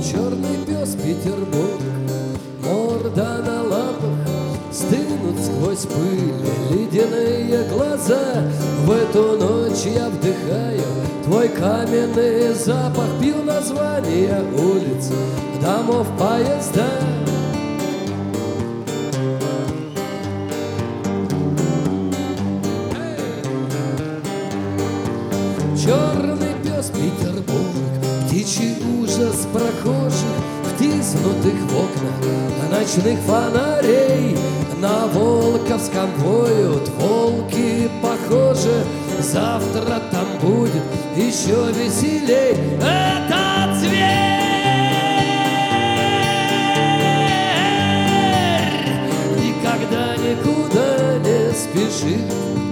черный пес Петербург, морда на лапах, стынут сквозь пыль ледяные глаза. В эту ночь я вдыхаю твой каменный запах, пью названия улиц, домов, поезда. Черный пес Петербург, птичий ужас прохожих, втиснутых в окна ночных фонарей. На Волковском воют волки похожи, завтра там будет еще веселей. Этот зверь никогда никуда не спешит.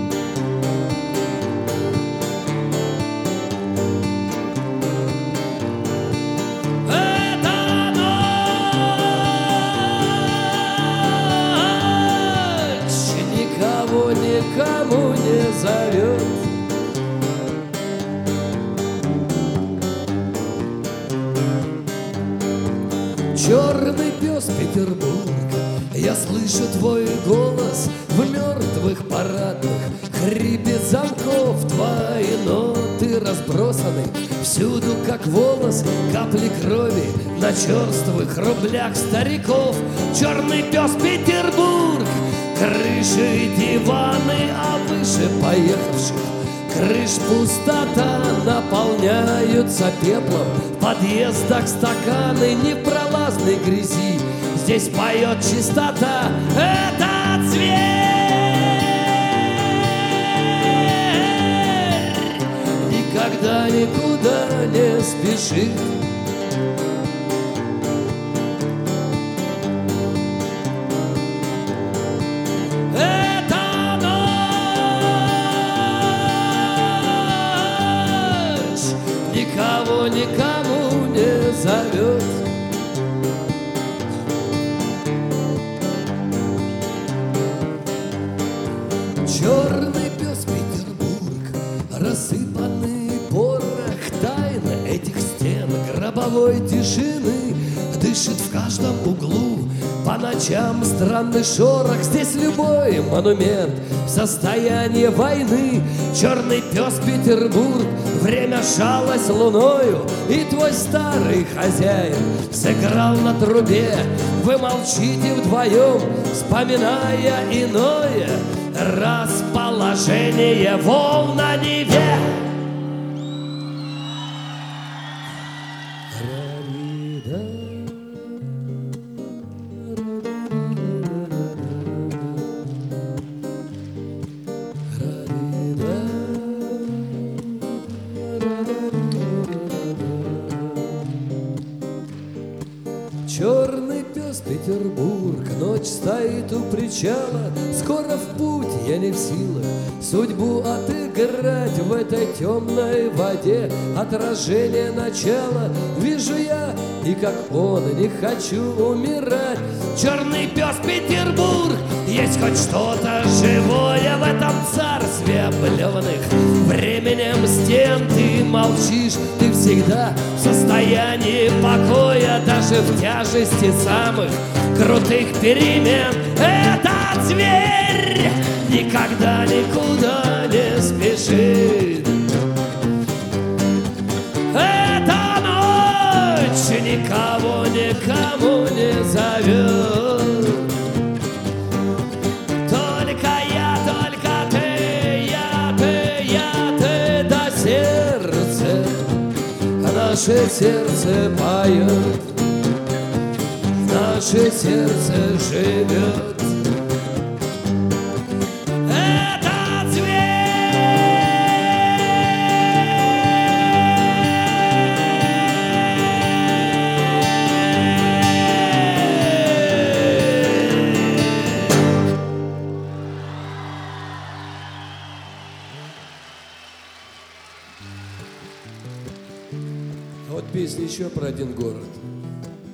Никому не зовет. Черный пес Петербург, я слышу твой голос в мертвых парадных, хрипит замков, твои ноты разбросаны всюду, как волос, капли крови на черствых рублях стариков. Черный пес Петербург, крыши диваны, а выше поехавших крыш пустота, наполняются пеплом в подъездах стаканы не в пролазной грязи. Здесь поет чистота. Этот зверь никогда никуда не спешит. Никого никому не зовет. Черный пес Петербург, рассыпанный порох тайны этих стен гробовой тишины, дышит в каждом углу по ночам странный шорох. Здесь любой монумент в состоянии войны. Черный пес Петербург, время шалось луною, и твой старый хозяин сыграл на трубе. Вы молчите вдвоем, вспоминая иное расположение волн на Неве. Черный пес Петербург, ночь стоит у причала, скоро в путь, я не в силах судьбу отыграть. В этой темной воде отражение начала вижу я, и как он не хочу умирать. Черный пес Петербург, есть хоть что-то живое в этом царстве облеванных временем стен. Ты молчишь, ты всегда в состоянии покоя, даже в тяжести самых крутых перемен. Этот зверь никогда никуда не спешит. Эта ночь никого никому не зовет. Только я, только ты, я ты до сердца. Наше сердце поет, наше сердце живет. Этот зверь Вот песня еще про один город.